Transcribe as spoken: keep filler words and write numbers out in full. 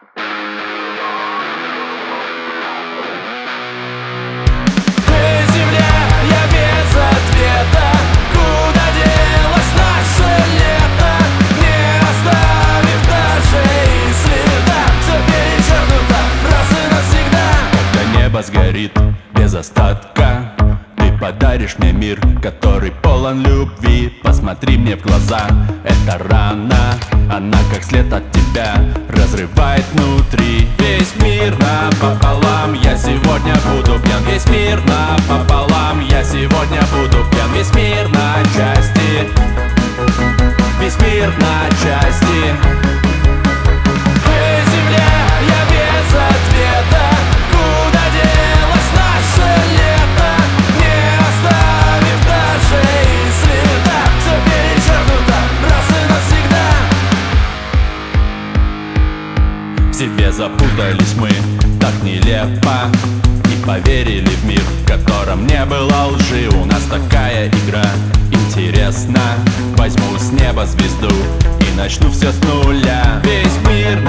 Сгорит без остатка, ты подаришь мне мир, который полон любви. Посмотри мне в глаза, эта рана, она как след от тебя разрывает внутри. Весь мир напополам, я сегодня буду пьян. Весь мир напополам, я сегодня буду пьян. Весь мир на части, весь мир на части. Эй, земля, я без ответа. В себе запутались мы так нелепо и поверили в мир, в котором не было лжи. У нас такая игра интересна. Возьму с неба звезду и начну все с нуля. Весь мир